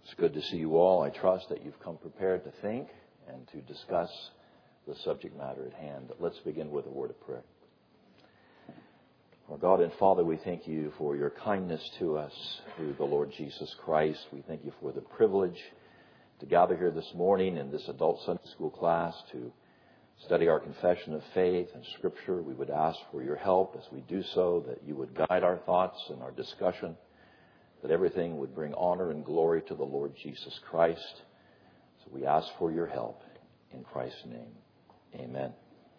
It's good to see you all. I trust that you've come prepared to think and to discuss the subject matter at hand. Let's begin with a word of prayer. Our God and Father, we thank you for your kindness to us through the Lord Jesus Christ. We thank you for the privilege to gather here this morning in this adult Sunday school class to study our confession of faith and Scripture. We would ask for your help as we do so, that you would guide our thoughts and our discussion, that everything would bring honor and glory to the Lord Jesus Christ. So we ask for your help in Christ's name. Amen.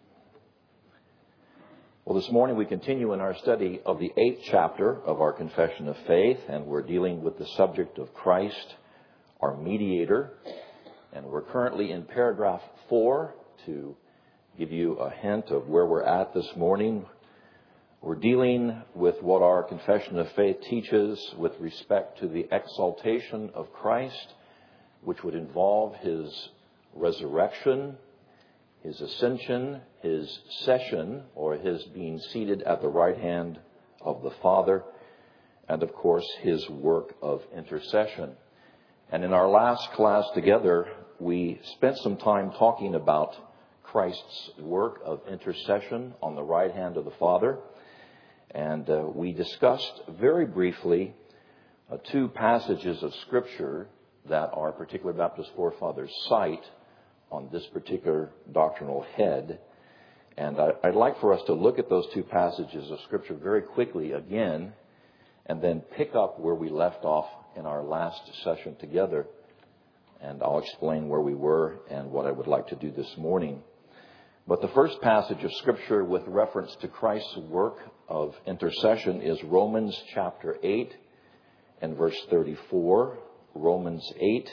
Well, this morning we continue in our study of the 8th chapter of our Confession of Faith, and we're dealing with the subject of Christ, our mediator. And we're currently in paragraph 4. To give you a hint of where we're at this morning, we're dealing with what our Confession of Faith teaches with respect to the exaltation of Christ, which would involve his resurrection, his ascension, his session, or his being seated at the right hand of the Father, and of course his work of intercession. And in our last class together, we spent some time talking about Christ's work of intercession on the right hand of the Father. And we discussed very briefly 2 passages of Scripture that our particular Baptist forefathers cite on this particular doctrinal head. And I'd like for us to look at those 2 passages of Scripture very quickly again, and then pick up where we left off in our last session together. And I'll explain where we were and what I would like to do this morning. But the first passage of Scripture with reference to Christ's work of intercession is Romans chapter 8 and verse 34. Romans 8,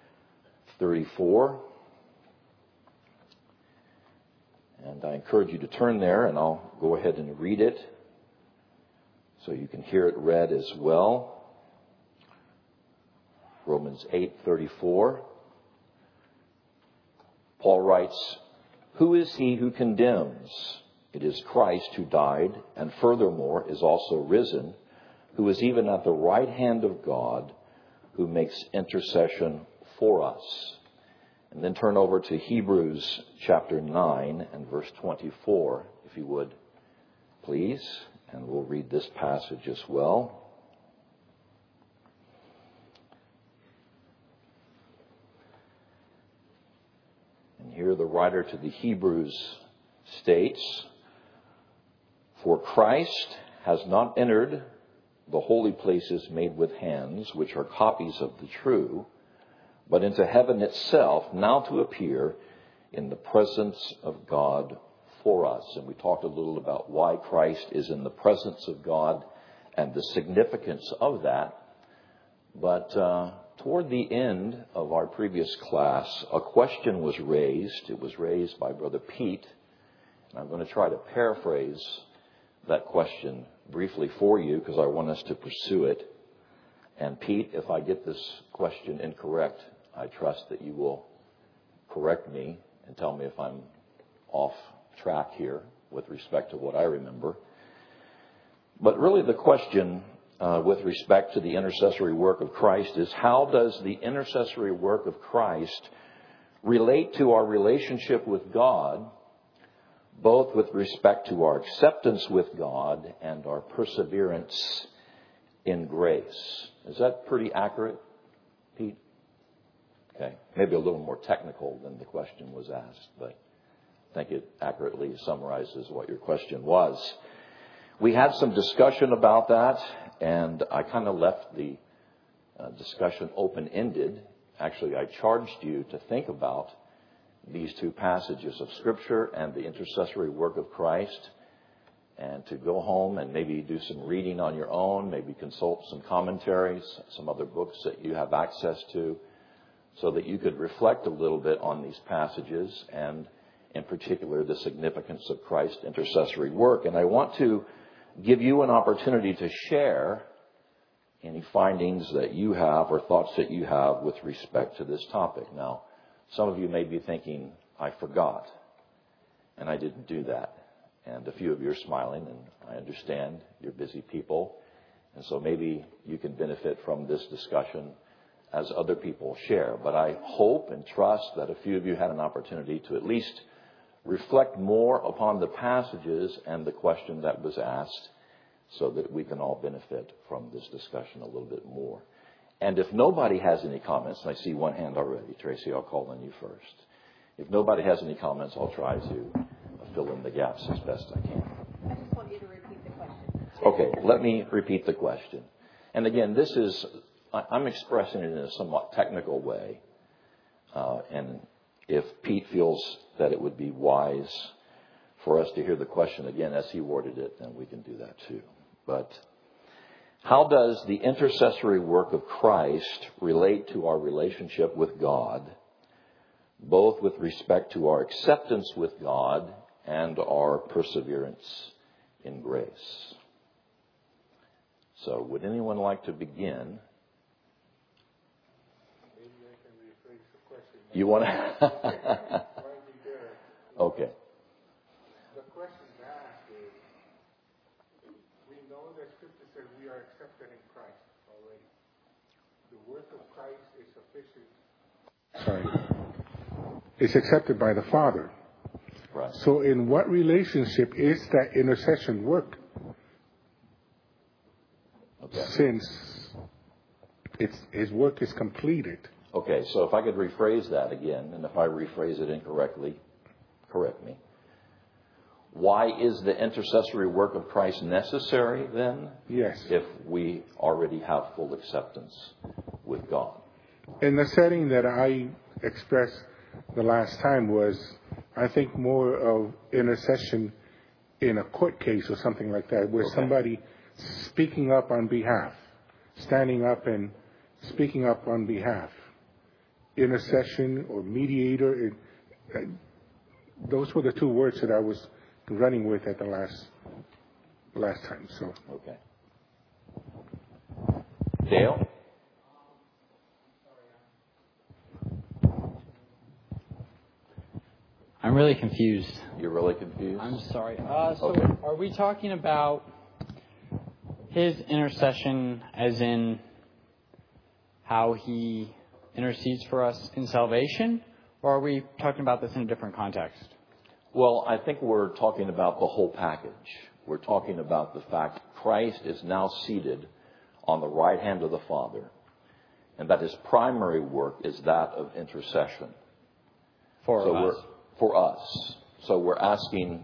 34. And I encourage you to turn there, and I'll go ahead and read it so you can hear it read as well. Romans 8:34. Paul writes, "Who is he who condemns? It is Christ who died, and furthermore is also risen, who is even at the right hand of God, who makes intercession for us." And then turn over to Hebrews chapter 9 and verse 24, if you would, please. And we'll read this passage as well. And here the writer to the Hebrews states, "For Christ has not entered the holy places made with hands, which are copies of the true, but into heaven itself, now to appear in the presence of God for us." And we talked a little about why Christ is in the presence of God and the significance of that. But toward the end of our previous class, a question was raised. It was raised by Brother Pete. And I'm going to try to paraphrase that question briefly for you because I want us to pursue it. And Pete, if I get this question incorrect, I trust that you will correct me and tell me if I'm off track here with respect to what I remember. But really the question with respect to the intercessory work of Christ is, how does the intercessory work of Christ relate to our relationship with God, both with respect to our acceptance with God and our perseverance in grace? Is that pretty accurate, Pete? Okay, maybe a little more technical than the question was asked, but I think it accurately summarizes what your question was. We had some discussion about that, and I kind of left the discussion open-ended. Actually, I charged you to think about these 2 passages of Scripture and the intercessory work of Christ, and to go home and maybe do some reading on your own, maybe consult some commentaries, some other books that you have access to, so that you could reflect a little bit on these passages and, in particular, the significance of Christ's intercessory work. And I want to give you an opportunity to share any findings that you have or thoughts that you have with respect to this topic. Now, some of you may be thinking, I forgot, and I didn't do that. And a few of you are smiling, and I understand you're busy people. And so maybe you can benefit from this discussion as other people share. But I hope and trust that a few of you had an opportunity to at least reflect more upon the passages and the question that was asked, so that we can all benefit from this discussion a little bit more. And if nobody has any comments, and I see one hand already, Tracy, I'll call on you first. If nobody has any comments, I'll try to fill in the gaps as best I can. I just want you to repeat the question. Okay, let me repeat the question. And again, I'm expressing it in a somewhat technical way. And if Pete feels that it would be wise for us to hear the question again as he worded it, then we can do that too. But how does the intercessory work of Christ relate to our relationship with God, both with respect to our acceptance with God and our perseverance in grace? So, would anyone like to begin? Maybe I can rephrase the question. You want to? Okay. The question asked is, we know that Scripture says we are accepted in Christ already. The work of Christ is sufficient. It's accepted by the Father. Right. So in what relationship is that intercession work? Okay. Since his work is completed. Okay, so if I could rephrase that again, and if I rephrase it incorrectly, correct me. Why is the intercessory work of Christ necessary then? Yes. If we already have full acceptance with God. In the setting that I expressed the last time was, I think, more of intercession in a court case or something like that, where somebody speaking up on behalf, standing up and speaking up on behalf. Intercession or mediator, those were the two words that I was running with at the last time. So. Okay. Dale? I'm really confused. You're really confused? I'm sorry. Are we talking about his intercession as in how he intercedes for us in salvation? Or are we talking about this in a different context? Well, I think we're talking about the whole package. We're talking about the fact Christ is now seated on the right hand of the Father, and that his primary work is that of intercession. For us. So we're asking,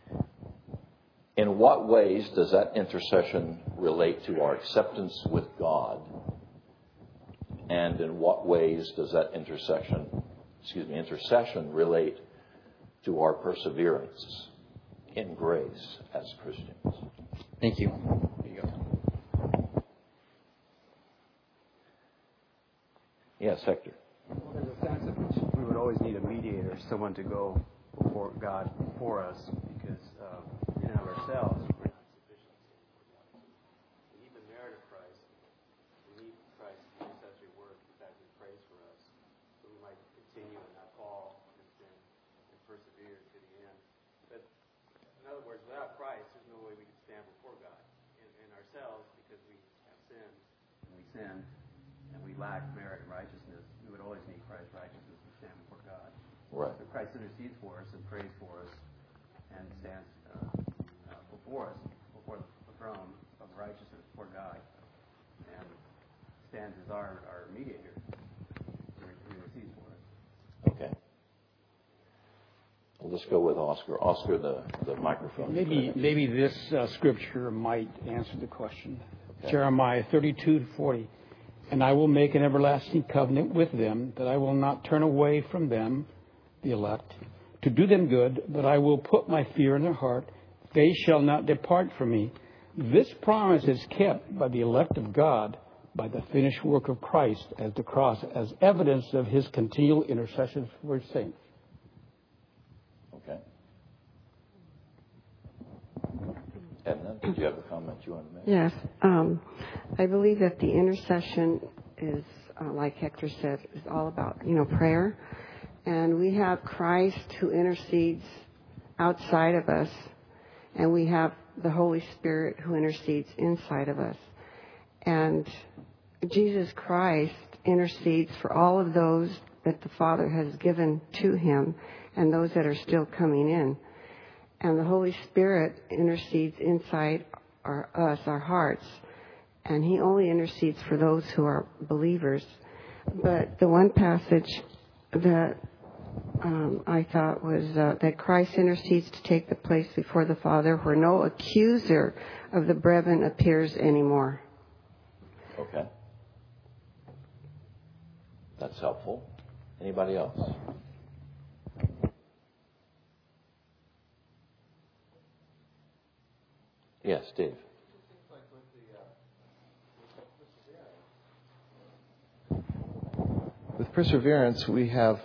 in what ways does that intercession relate to our acceptance with God? And in what ways does that intercession relate to our perseverance in grace as Christians? Thank you. There you go. Yes, Hector. Well, there's a sense in which we would always need a mediator, someone to go before God for us, because in and of ourselves, we're not sufficient. We need the merit of Christ. We need Christ's intercessory work, the fact that He prays for us, so we might continue and not fall in sin and persevere to the end. But in other words, without Christ, there's no way we can stand before God in ourselves, because we have sinned and we sin and we lack merit and righteousness. We would always need Christ's righteousness to stand before God. Right. So Christ intercedes for us and prays for us and stands before us, before the throne of righteousness before God, and stands as our mediator who intercedes for us. Okay. Well, let's go with Oscar. Oscar, the microphone. Maybe this scripture might answer the question. Okay. Jeremiah 32:40. And I will make an everlasting covenant with them, that I will not turn away from them, the elect, to do them good, but I will put my fear in their heart. They shall not depart from me. This promise is kept by the elect of God, by the finished work of Christ as the cross, as evidence of his continual intercession for his saints. Okay. Edna, did you have a comment you want to make? Yes. I believe that the intercession is, like Hector said, is all about, prayer. And we have Christ who intercedes outside of us. And we have the Holy Spirit who intercedes inside of us. And Jesus Christ intercedes for all of those that the Father has given to him and those that are still coming in. And the Holy Spirit intercedes inside our hearts. And he only intercedes for those who are believers. But the one passage that I thought was that Christ intercedes to take the place before the Father where no accuser of the brethren appears anymore. Okay. That's helpful. Anybody else? Yes, Dave. With perseverance, we have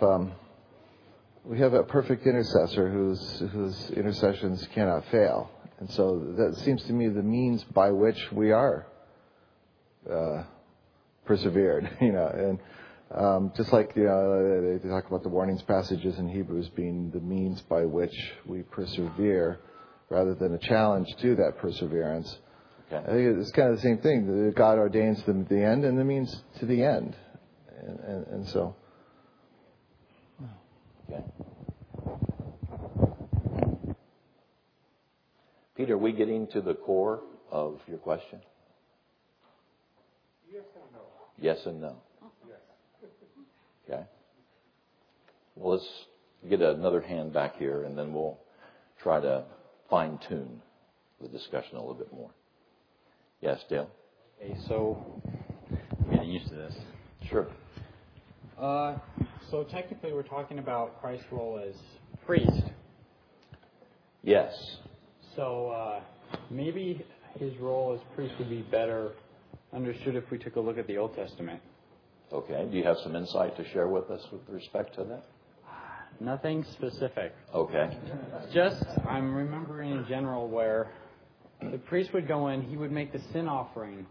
a perfect intercessor whose intercessions cannot fail, and so that seems to me the means by which we are persevered. And just like they talk about the warnings passages in Hebrews being the means by which we persevere, rather than a challenge to that perseverance. Okay. I think it's kind of the same thing. God ordains the end and the means to the end. And so. Okay. Peter, are we getting to the core of your question? Yes and no. Yes and no. Okay. Well, let's get another hand back here, and then we'll try to fine-tune the discussion a little bit more. Yes, Dale? Okay, so I'm getting used to this. Sure. So technically we're talking about Christ's role as priest. Yes. So maybe his role as priest would be better understood if we took a look at the Old Testament. Okay. Do you have some insight to share with us with respect to that? Nothing specific. Okay. Just, I'm remembering in general where the priest would go in, he would make the sin offering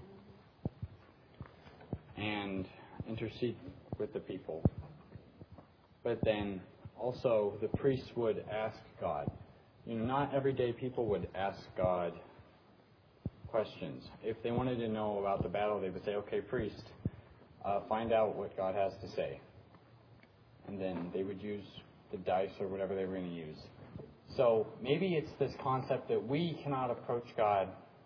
and intercede with the people. But then also the priest would ask God. Not everyday people would ask God questions. If they wanted to know about the battle, they would say, okay, priest, find out what God has to say. And then they would use the dice or whatever they were going to use. So maybe it's this concept that we cannot approach God.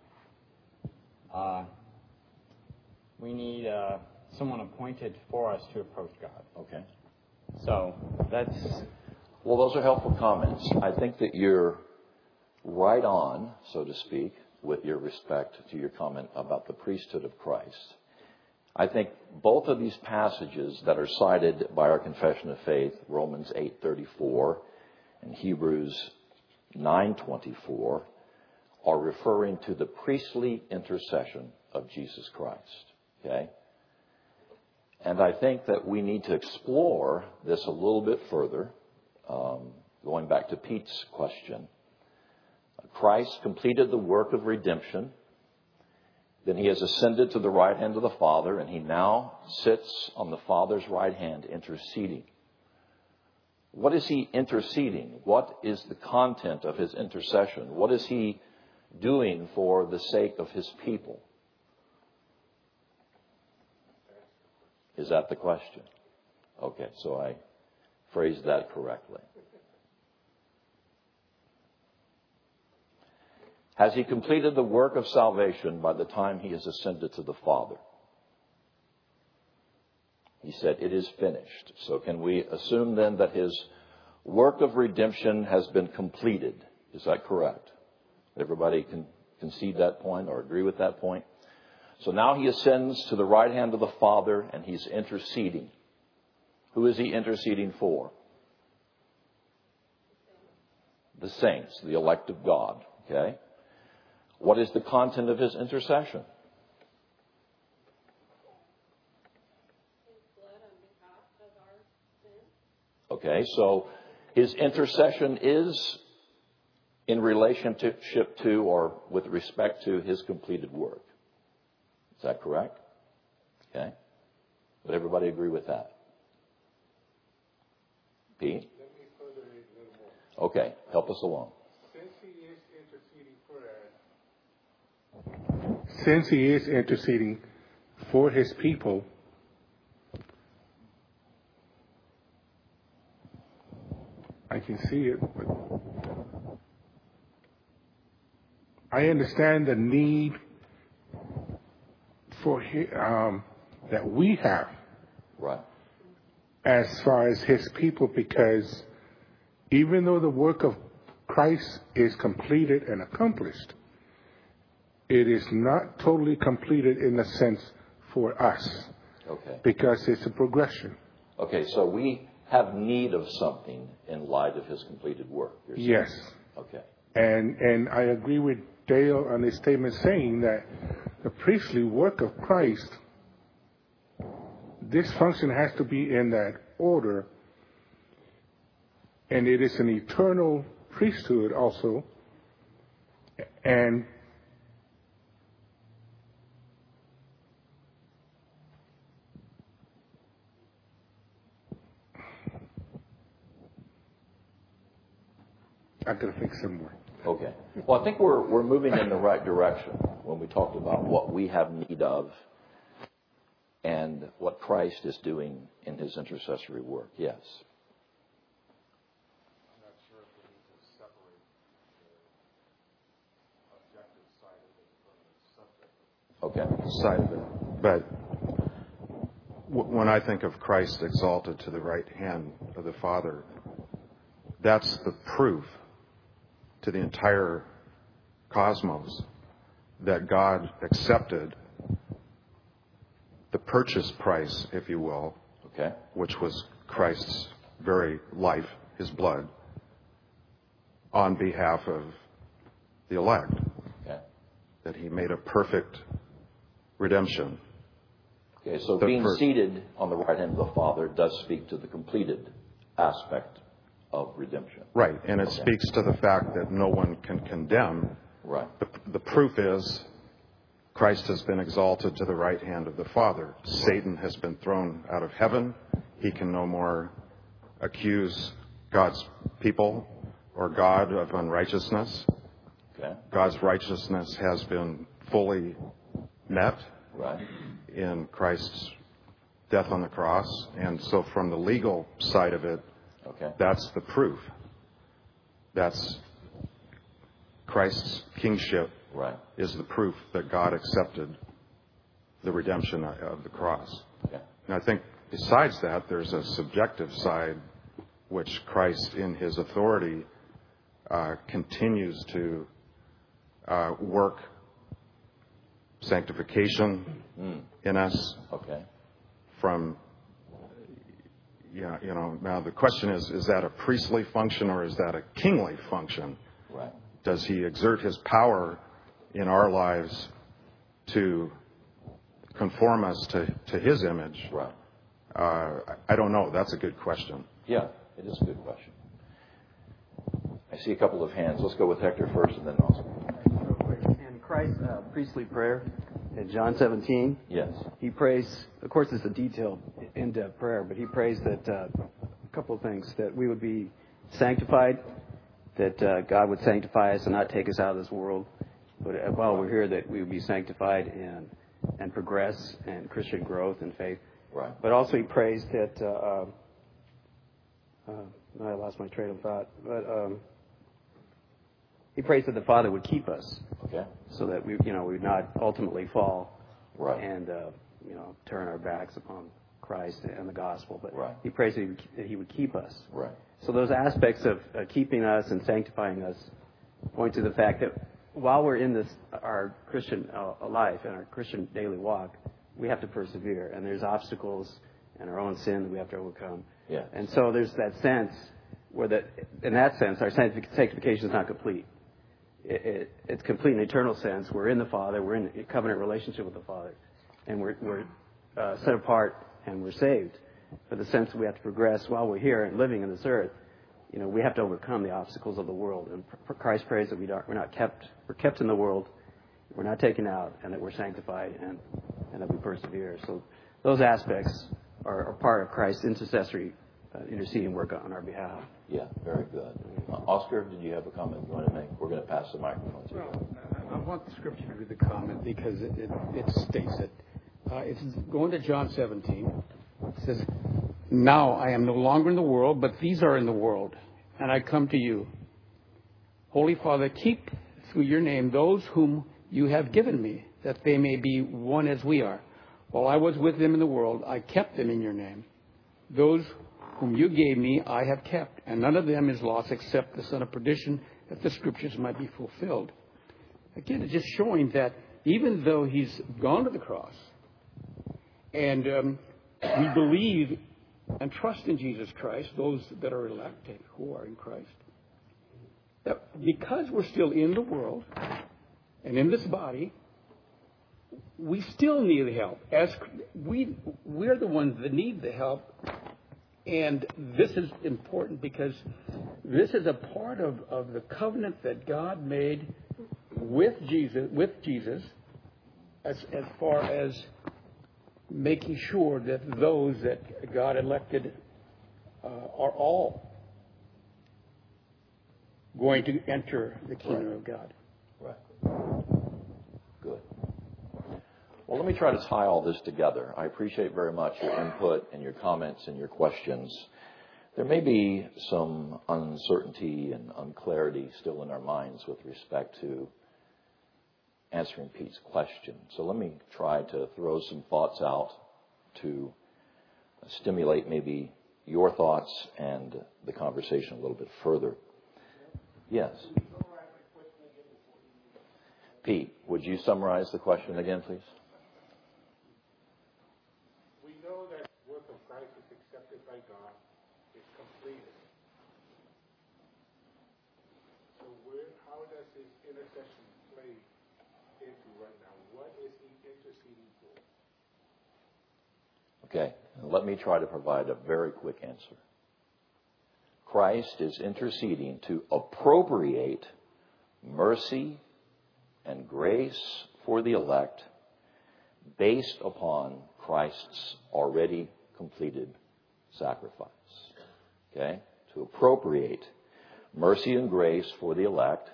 We need someone appointed for us to approach God. Okay. So that's... Well, those are helpful comments. I think that you're right on, so to speak, with your respect to your comment about the priesthood of Christ. I think both of these passages that are cited by our Confession of Faith, Romans 8:34 and Hebrews 9:24, are referring to the priestly intercession of Jesus Christ. Okay? And I think that we need to explore this a little bit further, going back to Pete's question. Christ completed the work of redemption. Then he has ascended to the right hand of the Father, and he now sits on the Father's right hand interceding. What is he interceding? What is the content of his intercession? What is he doing for the sake of his people? Is that the question? Okay, so I phrased that correctly. Has he completed the work of salvation by the time he has ascended to the Father? He said, it is finished. So can we assume then that his work of redemption has been completed? Is that correct? Everybody can concede that point or agree with that point? So now he ascends to the right hand of the Father and he's interceding. Who is he interceding for? The saints, the elect of God. Okay? What is the content of his intercession? Okay, so his intercession is in relationship to or with respect to his completed work. Is that correct? Okay. Would everybody agree with that? Pete? Let me further it a little more. Okay, help us along. Since he is interceding for his people, I can see it, but I understand the need for that we have, Right. as far as His people, because even though the work of Christ is completed and accomplished, it is not totally completed in a sense for us. Okay. Because it's a progression. Okay, so we have need of something in light of His completed work. You're saying? Yes. Okay. And I agree with Dale on his statement saying that the priestly work of Christ, this function has to be in that order, and it is an eternal priesthood also, and I gotta think some more. Okay. Well, I think we're moving in the right direction when we talked about what we have need of and what Christ is doing in His intercessory work. Yes. I'm not sure if we need to separate the objective side of it from the subjective Okay. side of it. But when I think of Christ exalted to the right hand of the Father, that's the proof to the entire cosmos that God accepted the purchase price, if you will, Okay. which was Christ's very life, His blood, on behalf of the elect. Okay. That He made a perfect redemption. Okay. So being seated on the right hand of the Father does speak to the completed aspect of redemption. Right, and it speaks to the fact that no one can condemn. Right. The proof is Christ has been exalted to the right hand of the Father. Satan has been thrown out of heaven. He can no more accuse God's people or God of unrighteousness. Okay. God's righteousness has been fully met Right. in Christ's death on the cross. And so from the legal side of it, Okay. that's the proof. That's Christ's kingship. Right. Is the proof that God accepted the redemption of the cross. Okay. And I think besides that, there's a subjective side which Christ in His authority continues to work sanctification in us. Okay. From now the question is that a priestly function or is that a kingly function? Right. Does He exert His power in our lives to conform us to His image? Right. I don't know. That's a good question. Yeah, it is a good question. I see a couple of hands. Let's go with Hector first and then Oscar. Real quick. In Christ's priestly prayer in John 17, Yes. He prays, of course it's a detailed, in-depth prayer, but He prays that a couple of things, that we would be sanctified, that God would sanctify us and not take us out of this world, but while we're here that we would be sanctified and progress in Christian growth and faith. Right. But also He prays that, I lost my train of thought, but He prays that the Father would keep us. Okay. So that we would not ultimately fall, Right. and turn our backs upon Christ and the gospel. But Right. He prays that He would keep us. Right. So those aspects of keeping us and sanctifying us point to the fact that while we're in this our Christian life and our Christian daily walk, we have to persevere, and there's obstacles and our own sin that we have to overcome. Yeah. And so there's that sense where in that sense, our sanctification is not complete. It's complete in an eternal sense. We're in the Father. We're in a covenant relationship with the Father. And we're set apart and we're saved. But the sense that we have to progress while we're here and living in this earth, we have to overcome the obstacles of the world. And Christ prays that we're kept in the world, we're not taken out, and that we're sanctified and that we persevere. So those aspects are part of Christ's intercessory interceding work on our behalf. Yeah, very good. Oscar, did you have a comment you want to make? We're going to pass the microphone to you. Well, I want the scripture to read the comment because it states it. It's going to John 17. It says, "Now I am no longer in the world, but these are in the world, and I come to you. Holy Father, keep through your name those whom you have given me, that they may be one as we are. While I was with them in the world, I kept them in your name. Those whom you gave me, I have kept, and none of them is lost except the son of perdition, that the scriptures might be fulfilled. Again, it's just showing that even though he's gone to the cross, and we believe and trust in Jesus Christ, those that are elected who are in Christ, that because we're still in the world and in this body, we still need help. As we're the ones that need the help, and this is important because this is a part of the covenant that God made with Jesus, as far as making sure that those that God elected are all going to enter the kingdom of God. Right. Good. Well, let me try to tie all this together. I appreciate very much your input and your comments and your questions. There may be some uncertainty and unclarity still in our minds with respect to answering Pete's question. So let me try to throw some thoughts out to stimulate maybe your thoughts and the conversation a little bit further. Yes. Pete, would you summarize the question again, please? We know that the work of Christ is accepted by God, is completed. So how does his intercession play into right now? What is he interceding for? Okay, let me try to provide a very quick answer. Christ is interceding to appropriate mercy and grace for the elect based upon Christ's already completed sacrifice. Okay? To appropriate mercy and grace for the elect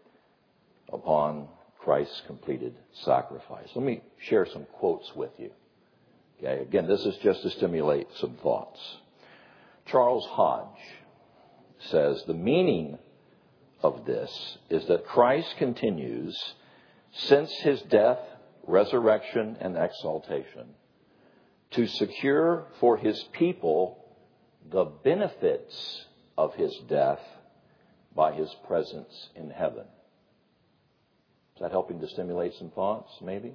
upon Christ's completed sacrifice. Let me share some quotes with you. Okay? Again, this is just to stimulate some thoughts. Charles Hodge says, the meaning of this is that Christ continues, since his death, resurrection, and exaltation, to secure for his people the benefits of his death by his presence in heaven. Is that helping to stimulate some thoughts, maybe?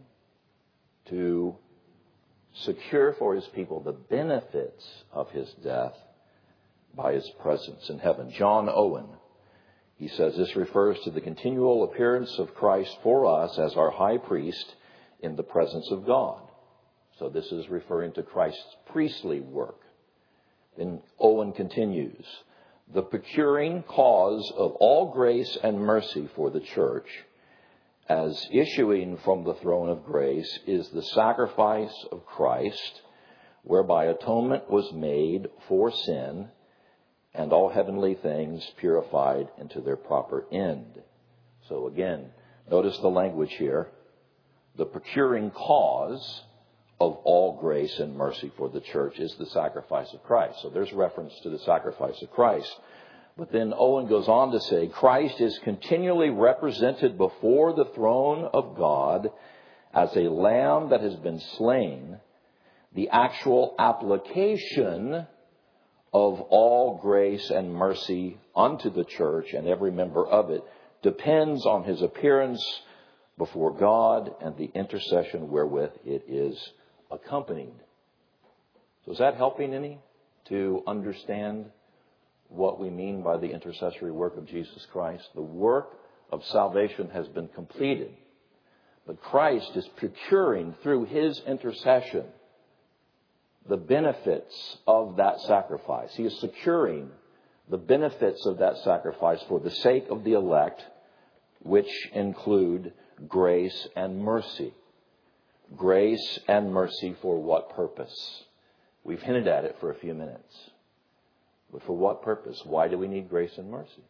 To secure for his people the benefits of his death by his presence in heaven. John Owen, he says this refers to the continual appearance of Christ for us as our high priest in the presence of God. So this is referring to Christ's priestly work. Then Owen continues, the procuring cause of all grace and mercy for the church, as issuing from the throne of grace, is the sacrifice of Christ, whereby atonement was made for sin, and all heavenly things purified into their proper end. So again, notice the language here. The procuring cause of all grace and mercy for the church is the sacrifice of Christ. So there's reference to the sacrifice of Christ. But then Owen goes on to say, Christ is continually represented before the throne of God as a lamb that has been slain. The actual application of all grace and mercy unto the church and every member of it depends on his appearance before God and the intercession wherewith it is accompanied. So is that helping any to understand what we mean by the intercessory work of Jesus Christ? The work of salvation has been completed, but Christ is procuring through his intercession the benefits of that sacrifice. He is securing the benefits of that sacrifice for the sake of the elect, which include grace and mercy. Grace and mercy for what purpose? We've hinted at it for a few minutes. But for what purpose? Why do we need grace and mercy?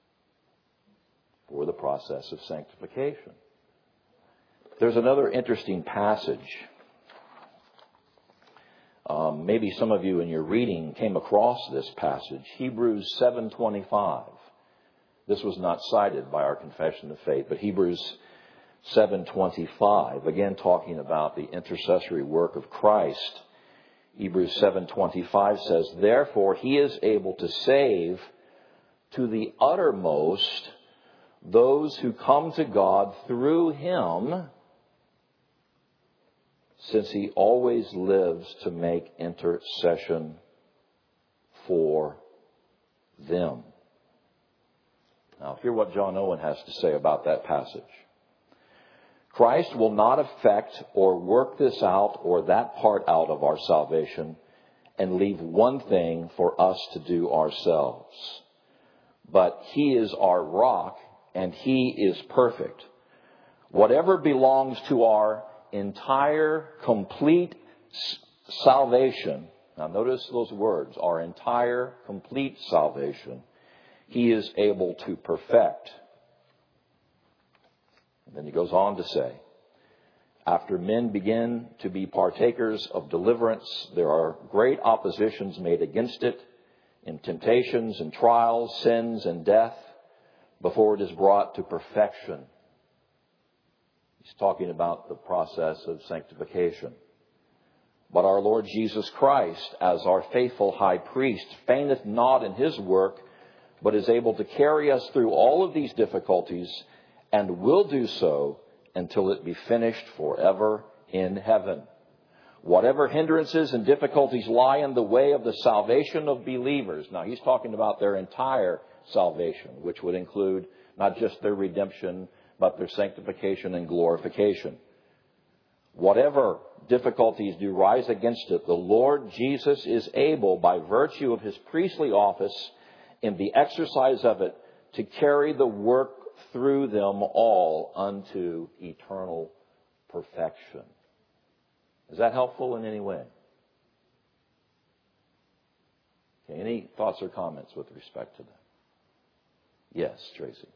For the process of sanctification. There's another interesting passage Maybe some of you in your reading came across this passage, Hebrews 7:25. This was not cited by our confession of faith, but Hebrews 7:25, again talking about the intercessory work of Christ. Hebrews 7:25 says, "Therefore he is able to save to the uttermost those who come to God through him, since he always lives to make intercession for them." Now, hear what John Owen has to say about that passage. Christ will not affect or work this out or that part out of our salvation and leave one thing for us to do ourselves. But he is our rock and he is perfect. Whatever belongs to our entire, complete salvation. Now notice those words, our entire, complete salvation. He is able to perfect. And then he goes on to say, after men begin to be partakers of deliverance, there are great oppositions made against it in temptations and trials, sins and death, before it is brought to perfection. He's talking about the process of sanctification. But our Lord Jesus Christ, as our faithful high priest, fainteth not in his work, but is able to carry us through all of these difficulties, and will do so until it be finished forever in heaven. Whatever hindrances and difficulties lie in the way of the salvation of believers. Now he's talking about their entire salvation, which would include not just their redemption, but their sanctification and glorification. Whatever difficulties do rise against it, the Lord Jesus is able, by virtue of his priestly office, in the exercise of it, to carry the work through them all unto eternal perfection. Is that helpful in any way? Okay, any thoughts or comments with respect to that? Yes, Tracy.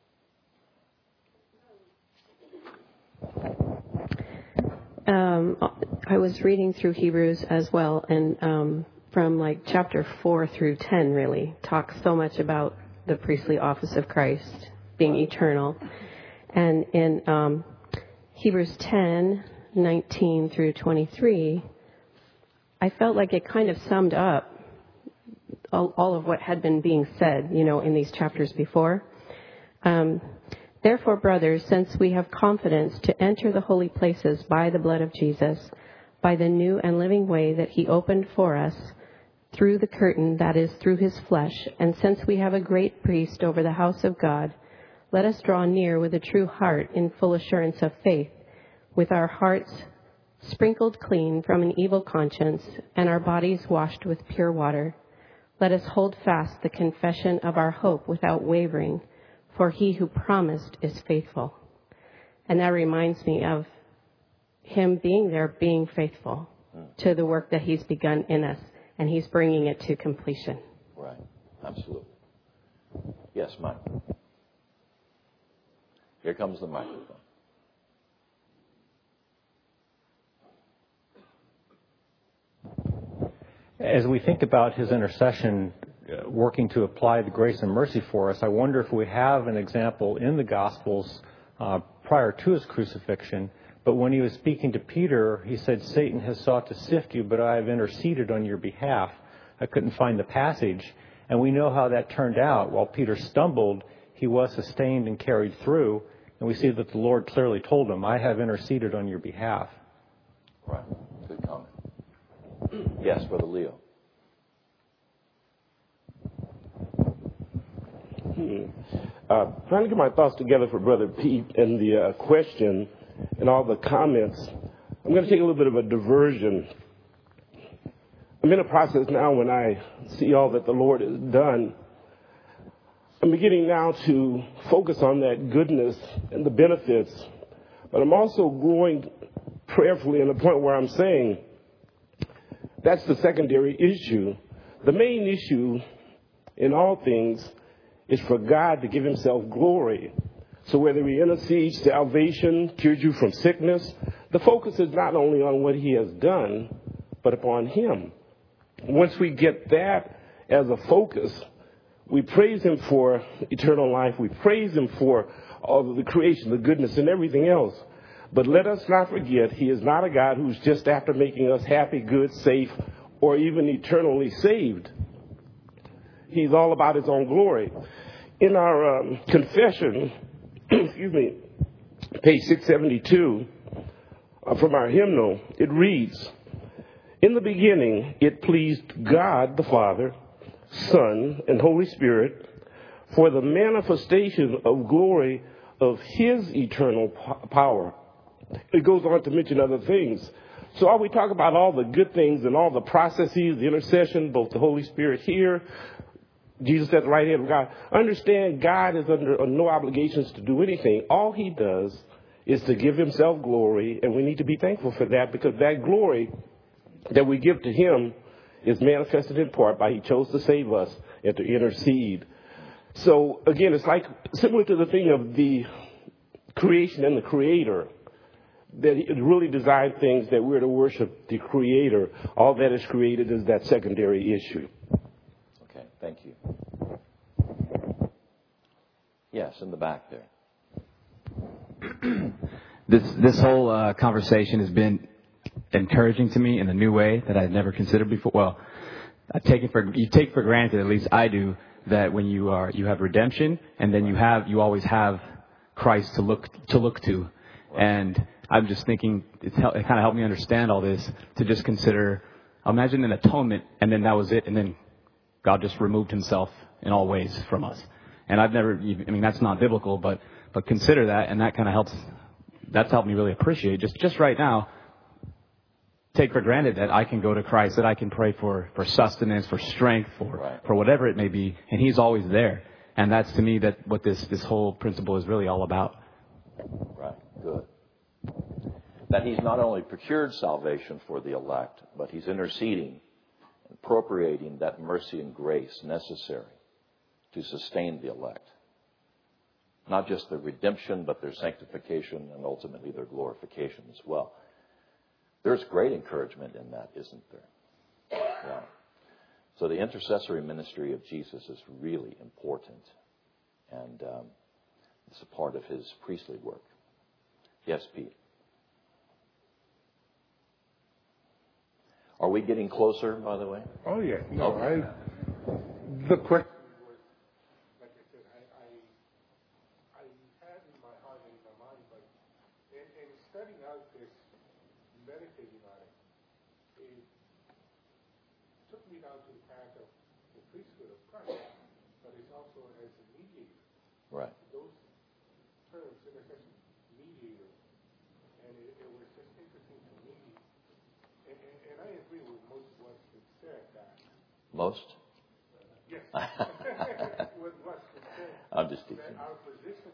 I was reading through Hebrews as well, and from like chapter 4 through 10 really talks so much about the priestly office of Christ being eternal. And in Hebrews 10:19 through 23, I felt like it kind of summed up all of what had been being said, in these chapters before. Therefore, brothers, since we have confidence to enter the holy places by the blood of Jesus, by the new and living way that he opened for us through the curtain, that is, through his flesh, and since we have a great priest over the house of God, let us draw near with a true heart in full assurance of faith, with our hearts sprinkled clean from an evil conscience and our bodies washed with pure water. Let us hold fast the confession of our hope without wavering, for he who promised is faithful. And that reminds me of him being there, being faithful to the work that he's begun in us, and he's bringing it to completion. Right. Absolutely. Yes, Mike. Here comes the microphone. As we think about his intercession working to apply the grace and mercy for us, I wonder if we have an example in the Gospels prior to his crucifixion. But when he was speaking to Peter, he said, Satan has sought to sift you, but I have interceded on your behalf. I couldn't find the passage. And we know how that turned out. While Peter stumbled, he was sustained and carried through. And we see that the Lord clearly told him, I have interceded on your behalf. Right. Good comment. Yes, Brother Leo. Trying to get my thoughts together for Brother Pete and the question and all the comments. I'm going to take a little bit of a diversion. I'm in a process now when I see all that the Lord has done. I'm beginning now to focus on that goodness and the benefits, but I'm also growing prayerfully in the point where I'm saying that's the secondary issue. The main issue in all things is for God to give himself glory. So whether he intercedes salvation, cures you from sickness, the focus is not only on what he has done, but upon him. once we get that as a focus, we praise him for eternal life. We praise him for all of the creation, the goodness, and everything else. But let us not forget, he is not a God who's just after making us happy, good, safe, or even eternally saved. He's all about his own glory. In our confession, excuse me, page 672 from our hymnal, it reads, "In the beginning it pleased God the Father, Son, and Holy Spirit for the manifestation of glory of his eternal power." It goes on to mention other things. So while we talk about all the good things and all the processes, the intercession, both the Holy Spirit here, Jesus at the right hand of God, understand God is under no obligations to do anything. All he does is to give himself glory, and we need to be thankful for that, because that glory that we give to him is manifested in part by he chose to save us and to intercede. So again, it's like similar to the thing of the creation and the creator, that he really designed things that we're to worship the creator. All that is created is that secondary issue. Okay, thank you. Yes, in the back there. This whole conversation has been encouraging to me in a new way that I'd never considered before. Well, you take for granted, at least I do, that when you have redemption, and then you always have Christ to look to, and I'm just thinking it kind of helped me understand all this, to just consider, imagine an atonement, and then that was it, and then God just removed himself in all ways from us. And that's not biblical, but consider that, and that kind of helps. That's helped me really appreciate just right now. Take for granted that I can go to Christ, that I can pray for sustenance, for strength, for whatever it may be, and he's always there. And that's to me that what this whole principle is really all about. Right, good. That he's not only procured salvation for the elect, but he's interceding, appropriating that mercy and grace necessary to sustain the elect. Not just their redemption, but their sanctification and ultimately their glorification as well. There's great encouragement in that, isn't there? Yeah. So the intercessory ministry of Jesus is really important, and it's a part of his priestly work. Yes, Pete. Are we getting closer, by the way? Oh, yeah. No, okay. The question was, like I said, I had in my heart and in my mind, but in studying out this, meditating on it, it took me down to the path of the priesthood of Christ, but it's also as a mediator. Right. Those terms, intercession, mediator, and it was just interesting to me. And I agree with most of what's been said. Most? Yes. With what's been said. I'm just teasing. That our position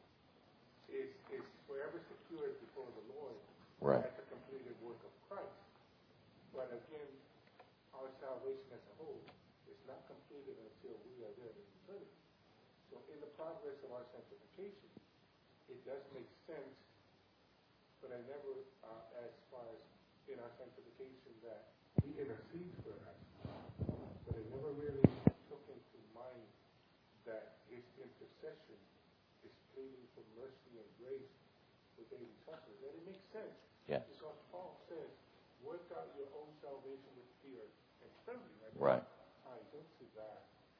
is forever secured before the Lord. Right. At the completed work of Christ. But again, our salvation as a whole is not completed until we are there in eternity. So in the progress of our sanctification, it does make sense, but I never, as far as in our sanctification, that he intercedes for us. But I never really took into mind that his intercession is pleading for mercy and grace for daily sufferers. And it makes sense. Yes. Because Paul says, work out your own salvation with fear and trembling. Right. Ties into that.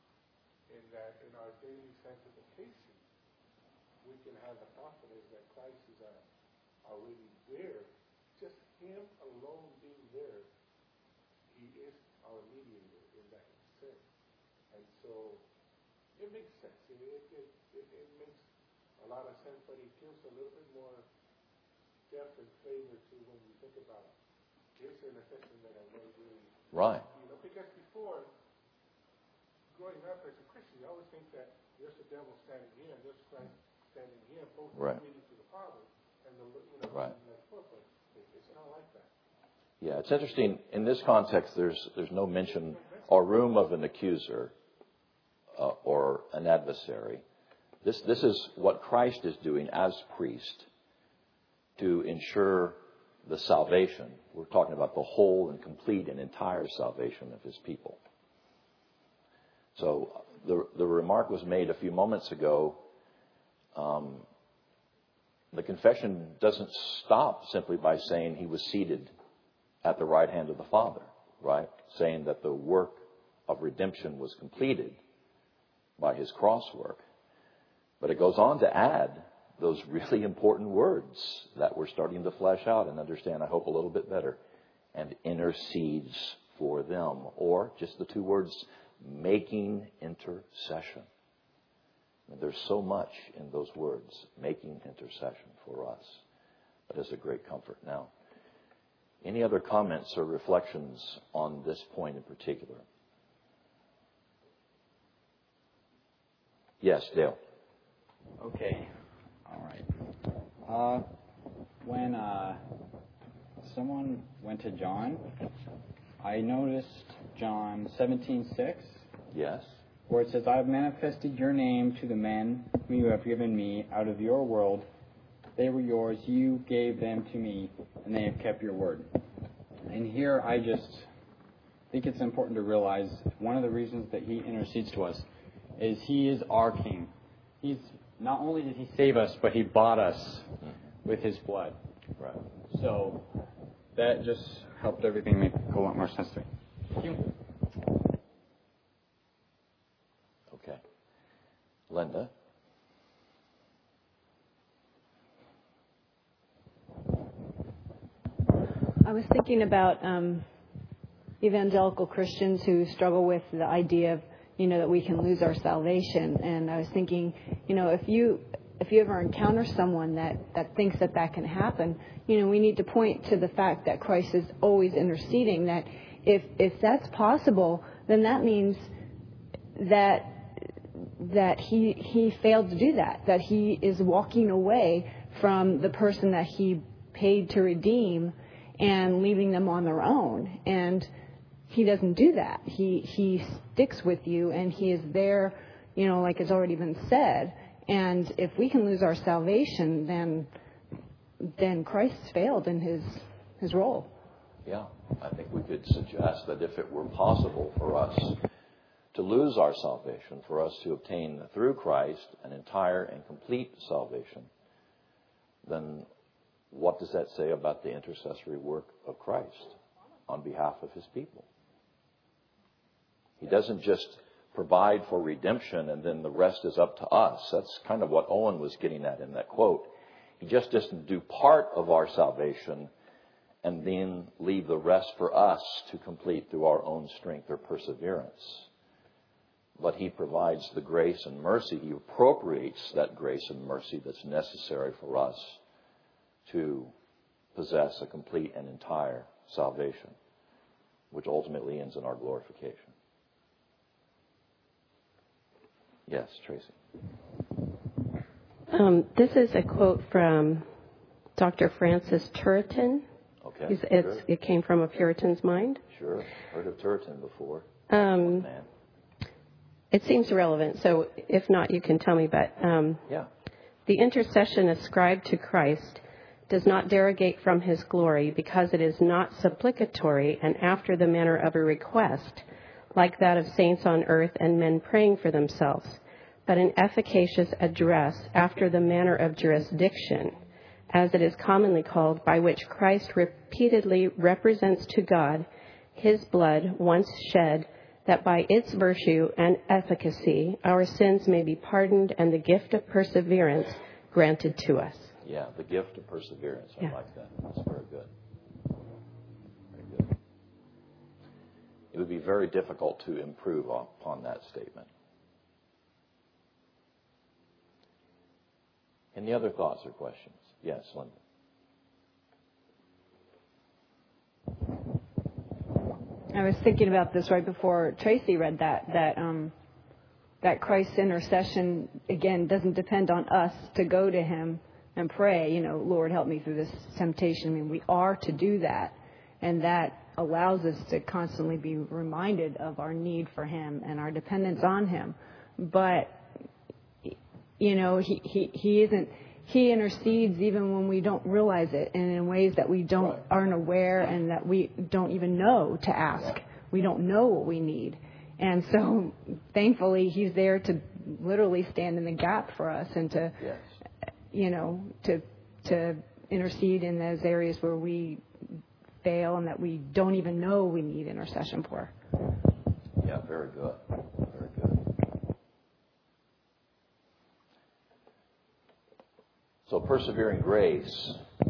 In our daily sanctification, we can have the confidence that Christ is already there. Just him alone being there, he is our mediator in that sense. And so it makes sense. It makes a lot of sense, but it gives a little bit more depth and flavor to when you think about this intercession that I never really. Right. Because before, growing up as a Christian, you always think that there's the devil standing here and there's Christ standing here, both leading to the Father, and right. It's not like that. Yeah, it's interesting. In this context, there's no mention or room of an accuser or an adversary. This is what Christ is doing as priest to ensure the salvation. We're talking about the whole and complete and entire salvation of his people. So the remark was made a few moments ago. The confession doesn't stop simply by saying he was seated at the right hand of the Father, right? Saying that the work of redemption was completed by his cross work. But it goes on to add those really important words that we're starting to flesh out and understand, I hope, a little bit better. And intercedes for them. Or just the two words, making intercession. And there's so much in those words, making intercession for us. That is a great comfort. Now, any other comments or reflections on this point in particular? Yes, Dale. Okay. All right. When someone went to John, I noticed John 17:6. Yes. Where it says, I have manifested your name to the men whom you have given me out of your world. They were yours. You gave them to me, and they have kept your word. And here I just think it's important to realize one of the reasons that he intercedes to us is he is our king. He's not only did he save us, but he bought us with his blood. Right. So that just helped everything make a lot more sense to me. Thank you. Okay. Linda? I was thinking about evangelical Christians who struggle with the idea of, that we can lose our salvation. And I was thinking, if you ever encounter someone that thinks that can happen, we need to point to the fact that Christ is always interceding, that if that's possible, then that means that he failed to do that he is walking away from the person that he paid to redeem and leaving them on their own. And he doesn't do that. He sticks with you, and he is there, like has already been said. And if we can lose our salvation, then Christ's failed in his role. Yeah, I think we could suggest that if it were possible for us to lose our salvation, for us to obtain through Christ an entire and complete salvation, then what does that say about the intercessory work of Christ on behalf of his people? He doesn't just provide for redemption and then the rest is up to us. That's kind of what Owen was getting at in that quote. He just doesn't do part of our salvation and then leave the rest for us to complete through our own strength or perseverance. But he provides the grace and mercy. He appropriates that grace and mercy that's necessary for us to possess a complete and entire salvation, which ultimately ends in our glorification. Yes, Tracy. This is a quote from Dr. Francis Turretin. Okay. Sure. It came from a Puritan's mind. Sure. Heard of Turretin before. It seems relevant, so if not, you can tell me. But yeah. The intercession ascribed to Christ does not derogate from his glory, because it is not supplicatory and after the manner of a request, like that of saints on earth and men praying for themselves, but an efficacious address after the manner of jurisdiction, as it is commonly called, by which Christ repeatedly represents to God his blood once shed, that by its virtue and efficacy our sins may be pardoned and the gift of perseverance granted to us. Yeah, the gift of perseverance. I like that. That's very good. Very good. It would be very difficult to improve upon that statement. Any other thoughts or questions? Yes, Linda. I was thinking about this right before Tracy read that Christ's intercession, again, doesn't depend on us to go to him and pray, Lord, help me through this temptation. I mean, we are to do that. And that allows us to constantly be reminded of our need for him and our dependence on him. But, he He intercedes even when we don't realize it, and in ways that we aren't aware and that we don't even know to ask. We don't know what we need. And so, thankfully, He's there to literally stand in the gap for us and to, to intercede in those areas where we fail and that we don't even know we need intercession for. Yeah, very good. Very good. So persevering grace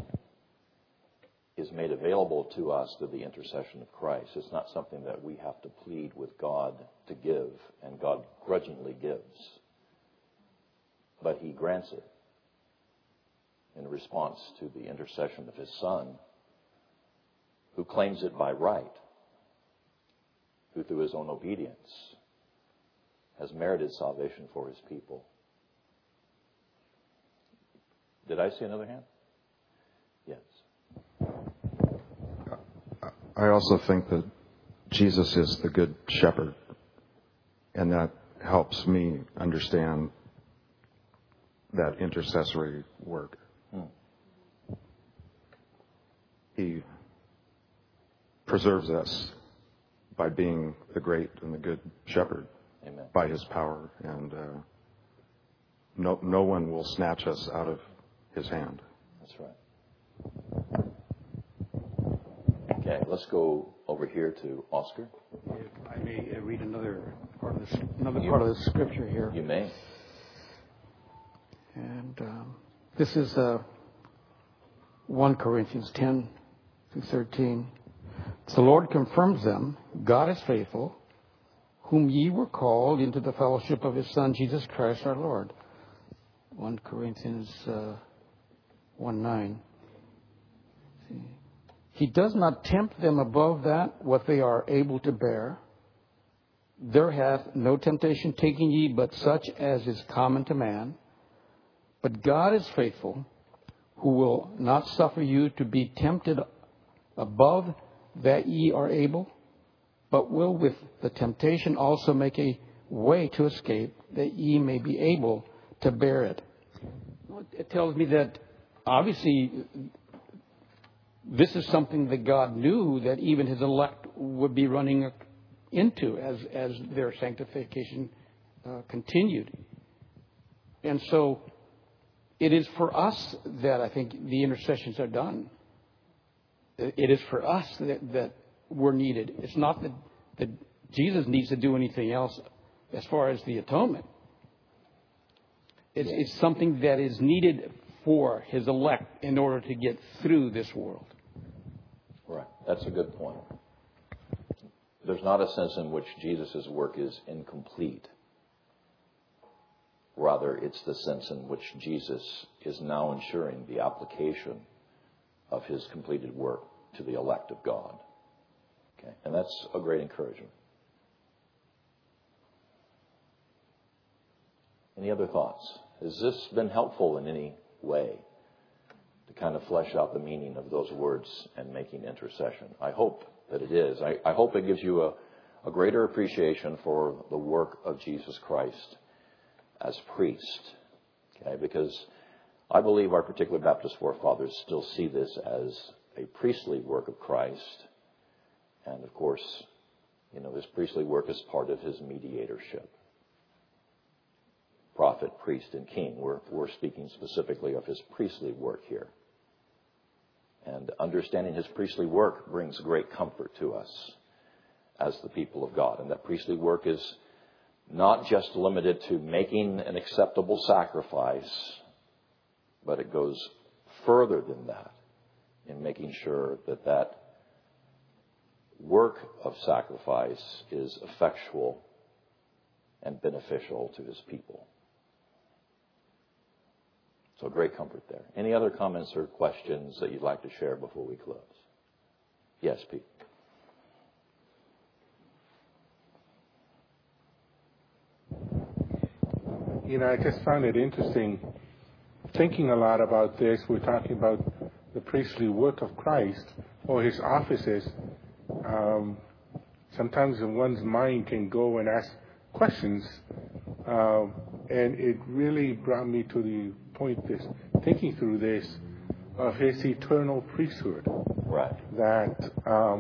is made available to us through the intercession of Christ. It's not something that we have to plead with God to give, and God grudgingly gives. But He grants it in response to the intercession of His Son, who claims it by right, who through His own obedience has merited salvation for His people. Did I see another hand? Yes. I also think that Jesus is the good shepherd, and that helps me understand that intercessory work. He preserves us by being the great and the good shepherd. Amen. By His power, and no one will snatch us out of His hand. That's right. Okay, let's go over here to Oscar. If I may read another part of the scripture here. You may. And this is 1 Corinthians 10 through 13. The Lord confirms them. God is faithful, whom ye were called into the fellowship of His Son, Jesus Christ our Lord. 1 Corinthians 1:9. He does not tempt them above that what they are able to bear. There hath no temptation taken ye but such as is common to man. But God is faithful, who will not suffer you to be tempted above that ye are able, but will with the temptation also make a way to escape, that ye may be able to bear it. It tells me that obviously this is something that God knew that even His elect would be running into as their sanctification continued. And so it is for us that I think the intercessions are done. It is for us that we're needed. It's not that Jesus needs to do anything else as far as the atonement. It's something that is needed for His elect in order to get through this world. Right. That's a good point. There's not a sense in which Jesus' work is incomplete. Rather, it's the sense in which Jesus is now ensuring the application of His completed work to the elect of God. Okay, and that's a great encouragement. Any other thoughts? Has this been helpful in any way to kind of flesh out the meaning of those words and making intercession? I hope that it is. I hope it gives you a greater appreciation for the work of Jesus Christ as priest. Okay, because I believe our particular Baptist forefathers still see this as a priestly work of Christ. And of course, this priestly work is part of His mediatorship. Prophet, priest, and king. We're speaking specifically of His priestly work here. And understanding His priestly work brings great comfort to us as the people of God. And that priestly work is not just limited to making an acceptable sacrifice, but it goes further than that in making sure that work of sacrifice is effectual and beneficial to His people. So great comfort there. Any other comments or questions that you'd like to share before we close? Yes, Pete. I just found it interesting thinking a lot about this. We're talking about the priestly work of Christ or His offices. Sometimes one's mind can go and ask questions, and it really brought me to the point thinking through this, of his eternal priesthood. Right. That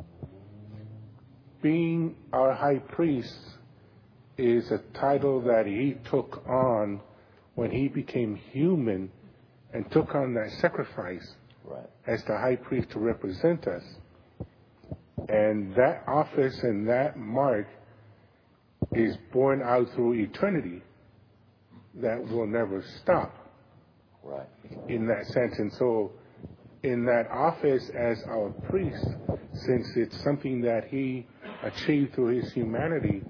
being our high priest is a title that he took on when he became human and took on that sacrifice as the high priest to represent us. And that office and that mark is borne out through eternity. That will never stop. Right. In that sense. And so in that office as our priest, since it's something that he achieved through his humanity,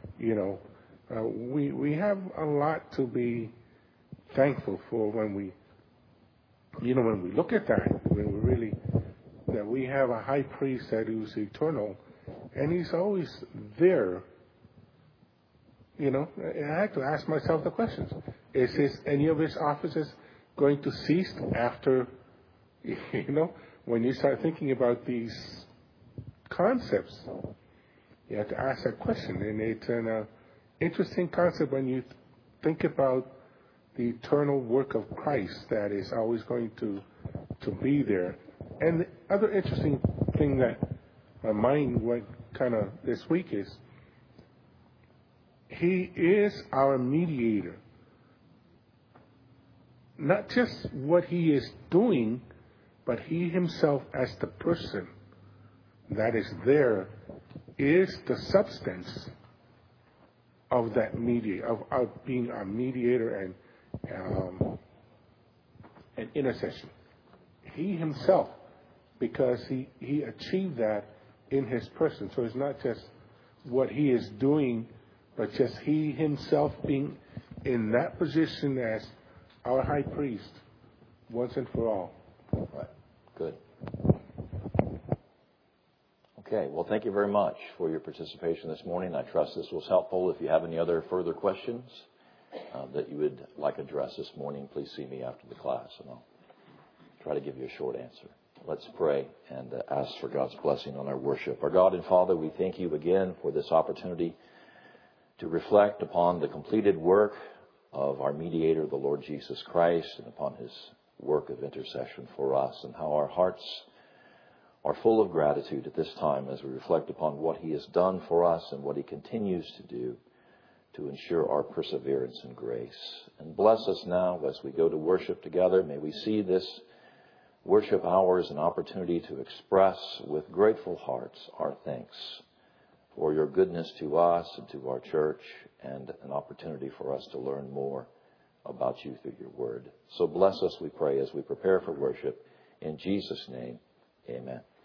we have a lot to be thankful for when we look at that, when we really, that we have a high priest that is eternal, and he's always there. I had to ask myself the questions. Is any of his offices going to cease after, when you start thinking about these concepts? You have to ask that question, and it's an interesting concept when you think about the eternal work of Christ that is always going to be there. And the other interesting thing that my mind went kind of this week is he is our mediator. Not just what he is doing, but he himself as the person that is there is the substance of that mediator, of being a mediator and intercession. He himself, because he achieved that in his person. So it's not just what he is doing, but just he himself being in that position as our high priest once and for all. Right. Good. Okay. Well, thank you very much for your participation this morning. I trust this was helpful. If you have any other further questions that you would like addressed this morning, please see me after the class, and I'll try to give you a short answer. Let's pray and ask for God's blessing on our worship. Our God and Father, we thank you again for this opportunity to reflect upon the completed work of our mediator, the Lord Jesus Christ, and upon his work of intercession for us, and how our hearts are full of gratitude at this time as we reflect upon what he has done for us and what he continues to do to ensure our perseverance and grace. And bless us now as we go to worship together. May we see this worship hour as an opportunity to express with grateful hearts our thanks for your goodness to us and to our church, and an opportunity for us to learn more about you through your word. So bless us, we pray, as we prepare for worship. In Jesus' name, amen.